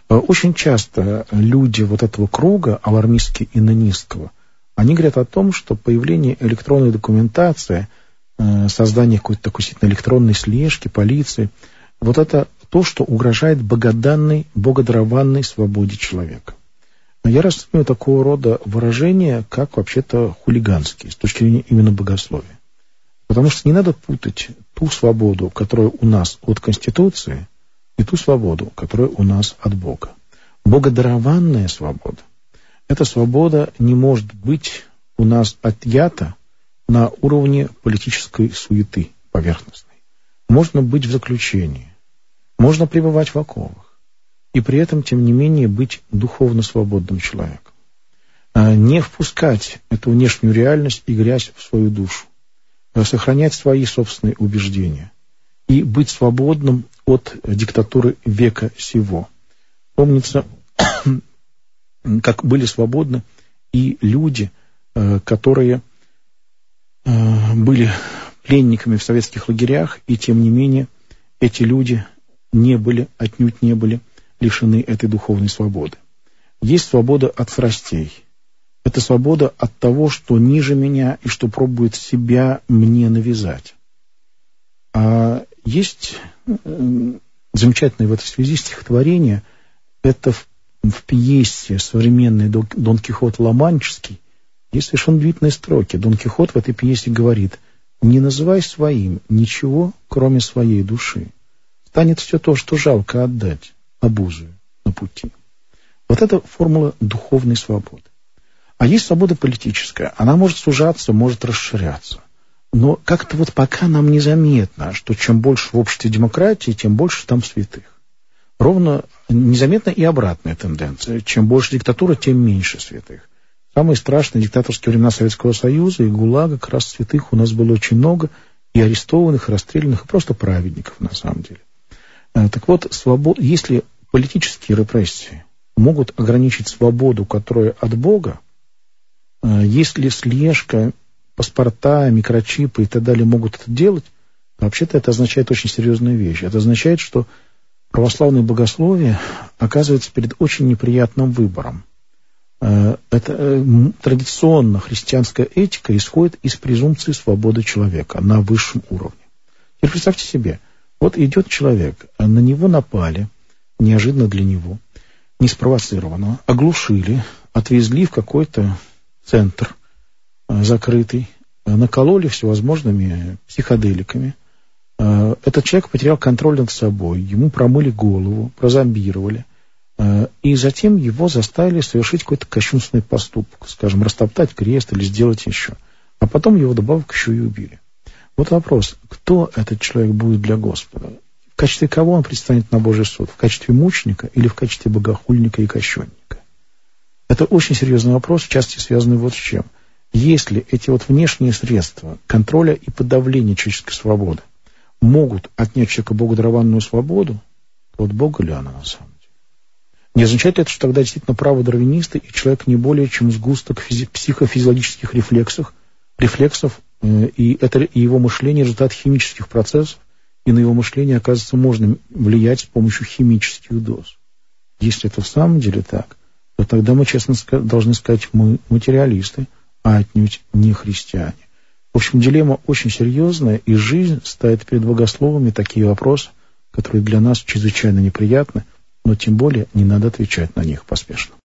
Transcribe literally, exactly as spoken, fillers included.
Очень часто люди вот этого круга, алармистски-инонистского, они говорят о том, что появление электронной документации, создание какой-то такой действительно электронной слежки, полиции, вот это то, что угрожает богоданной, богодарованной свободе человека. Я расцениваю такого рода выражения, как вообще-то хулиганские, с точки зрения именно богословия. Потому что не надо путать ту свободу, которая у нас от Конституции, и ту свободу, которая у нас от Бога. Богодарованная свобода. Эта свобода не может быть у нас отъята на уровне политической суеты поверхностной. Можно быть в заключении, можно пребывать в оковах, и при этом, тем не менее, быть духовно свободным человеком. Не впускать эту внешнюю реальность и грязь в свою душу, сохранять свои собственные убеждения и быть свободным от диктатуры века сего. Помнится, как были свободны и люди, которые были пленниками в советских лагерях, и тем не менее эти люди не были, отнюдь не были лишены этой духовной свободы. Есть свобода от страстей. Это свобода от того, что ниже меня и что пробует себя мне навязать. А есть замечательное в этой связи стихотворение. Это в, в пьесе современной Дон Кихот Ла-Манческий. Есть совершенно удивительные строки. Дон Кихот в этой пьесе говорит: «Не называй своим ничего, кроме своей души. Станет все то, что жалко отдать, обузою на пути». Вот это формула духовной свободы. А есть свобода политическая. Она может сужаться, может расширяться. Но как-то вот пока нам незаметно, что чем больше в обществе демократии, тем больше там святых. Ровно незаметна и обратная тенденция. Чем больше диктатура, тем меньше святых. Самые страшные диктаторские времена Советского Союза и ГУЛАГа, как раз святых у нас было очень много, и арестованных, и расстрелянных, и просто праведников на самом деле. Так вот, свобод... если политические репрессии могут ограничить свободу, которая от Бога, если слежка, паспорта, микрочипы и так далее могут это делать, то вообще-то это означает очень серьезную вещь. Это означает, что православное богословие оказывается перед очень неприятным выбором. Это традиционно христианская этика исходит из презумпции свободы человека на высшем уровне. Теперь представьте себе, вот идет человек, на него напали, неожиданно для него, неспровоцированно, оглушили, отвезли в какой-то центр закрытый, накололи всевозможными психоделиками. Этот человек потерял контроль над собой, ему промыли голову, прозомбировали, и затем его заставили совершить какой-то кощунственный поступок, скажем, растоптать крест или сделать еще. А потом его добавок еще и убили. Вот вопрос, кто этот человек будет для Господа? В качестве кого он предстанет на Божий суд? В качестве мученика или в качестве богохульника и кощунника? Это очень серьезный вопрос, в частности связанный вот с чем. Если эти вот внешние средства контроля и подавления человеческой свободы могут отнять человека богодарованную свободу, то от Бога ли она на самом деле? Не означает ли это, что тогда действительно правы дарвинисты, и человек не более чем сгусток физи- психофизиологических рефлексов, рефлексов э, и это и его мышление результат химических процессов, и на его мышление, оказывается, можно влиять с помощью химических доз. Если это в самом деле так, то тогда мы, честно сказать, должны сказать, мы материалисты, а отнюдь не христиане. В общем, дилемма очень серьезная, и жизнь ставит перед богословами такие вопросы, которые для нас чрезвычайно неприятны, но тем более не надо отвечать на них поспешно.